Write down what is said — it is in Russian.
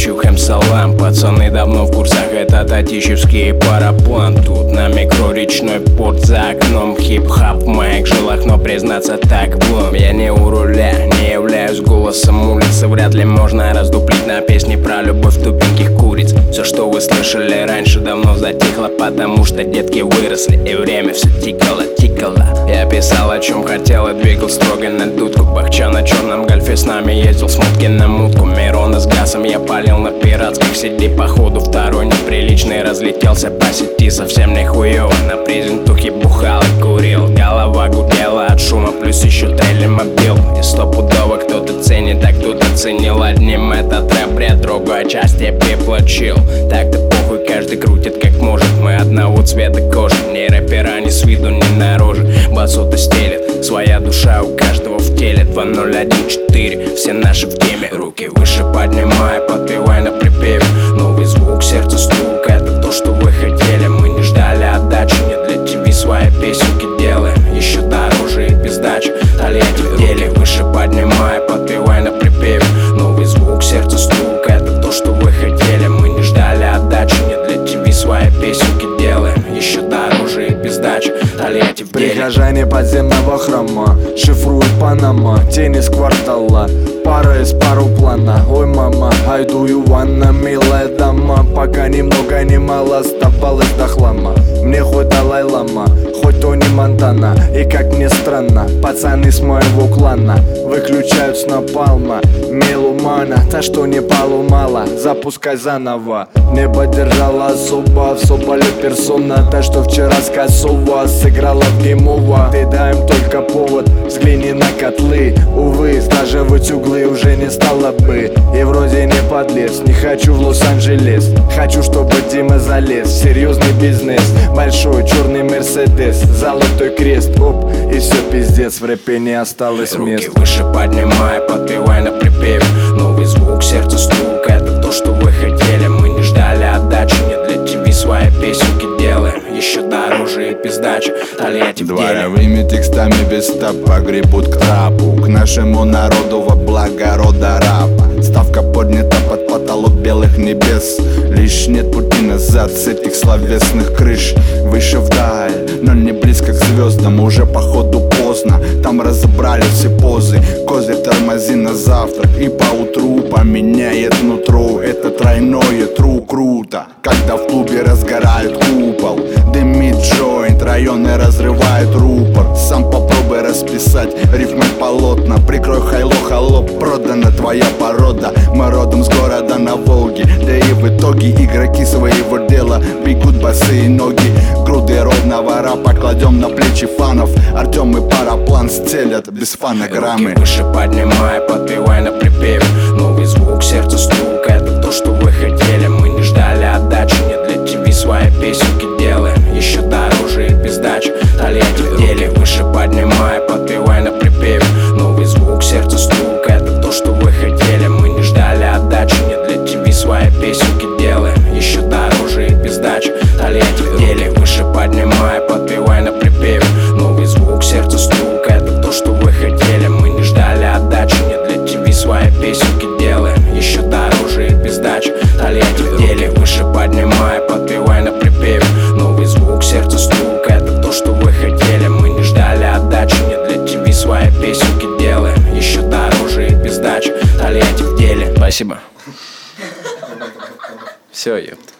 чухаем салам. Пацаны давно в курсах, это татищевский параплан. Тут на микро речной порт, за окном хип-хап в моих жилах. Но признаться так блом, я не у руля, не являюсь голосом улицы. Вряд ли можно раздуплить на песни про любовь тупеньких куриц. Все, что вы слышали раньше, давно затихло, потому что детки выросли и время все тикало. Я писал о чем хотел и двигал строго на дудку. Бахча на черном гольфе с нами ездил с мутки на мутку. Мирона с газом я палил на пиратских CD. Походу второй неприличный разлетелся по сети. Совсем не хуёво, на презентухе бухал и курил. Голова гудела от шума, плюс еще телемобил. И стопудово кто-то ценит, а кто-то ценил. Одним этот рэп бред, другой часть я приплачил. Так-то похуй, каждый крутит как может. Мы одного цвета кожи, ни рэпера, ни с виду, ни наружу. Басу-то стелет, своя душа у каждого в теле. 2014, все наши в теме. Руки выше поднимай, подпевай на припеве. Новый звук, сердце стук, это то, что вы хотели. Мы не ждали отдачи, не для ТВ свои песенки делаем. Еще дороже и без дачи, Тольятти в деле. Выше поднимай, подпевай на припеве. Новый звук, сердце стук, это то, что вы хотели. Мы не ждали отдачи, не для ТВ свои песенки делаем. Еще дороже и без дачи, Тольятти в деле. Прихожане подземного храма шифруют Панама, тени с квартала, пара из паруплана. Ой, мама, I do you wanna, милая дама. Пока ни много ни мало оставалось до хлама. Мне хоть Далай-лама, хоть Тони Монтана. И как ни странно, пацаны с моего клана выключают с напалма меломана. Та, что не полумала, запускай заново. Небо держала особо, в соболе персона. Та, что вчера с косово сыграла в геймово. Ты дай им только повод, взгляни на котлы. Увы, сглаживать углы уже не стало бы. И вроде не подлез, не хочу в Лос-Анджелес. Хочу, чтобы Дима залез в серьезный бизнес. Большой черный Мерседес, золотой крест. Оп, и все пиздец, в рэпе не осталось мест. Руки выше поднимай, подпевай на припеве. Новый звук, сердце стук, это то, что вы хотели. Мы не ждали отдачи, не для ТВ свои песенки делаем. Еще дороже и без дачи, Тольятти в деле. Дворовыми текстами без стопа гребут к трапу, к нашему народу во благо рода рапа. Ставка поднята под потолок белых небес. Лишь нет пути назад с этих словесных крыш. Выше вдаль, но не близко к звездам. Уже походу поздно, там разобрали все позы. Козырь тормози на завтрак и поутру поменяет нутро. Это тройное тру круто, когда в клубе разгорают купол. Дымит джойнт, районы разрывают рупор. Сам попробуй расписать рифмы полотна. Прикрой хайло, холоп, продана твоя порода. Мы родом с города на Волге, да и в итоге игроки своего дела бегут босые ноги. Груды ровного рапа кладем на плечи фанов. Артем и Параплан стелят без фонограммы. Руки выше поднимай, подпевай на припеве. Новый звук, сердце стук, это то, что вы хотели. Мы не ждали отдачи, не для ТВ свои песенки делаем. Еще дороже и без дачи, Тольятти в деле. Выше поднимай, подпевай на припеве. Новый звук, сердце стук, это то, что вы хотели. Мы не ждали отдачи, не для ТВ свои песенки делаем. Еще дороже и без дачи, Тольятти в деле. Выше поднимай, подпевай на припеве. Новый звук, сердце стук, это то, что вы хотели. Мы не ждали отдачи, не для ТВ свои песенки делаем. Еще дороже и без дачи, Тольятти в деле. Выше поднимай, подпевай на припеве. Новый звук, сердце стук, это то, что вы хотели. Мы не ждали отдачи, не для ТВ свои песенки делаем. Еще дороже и без дачи, Тольятти в деле. Спасибо. Все, ёпта.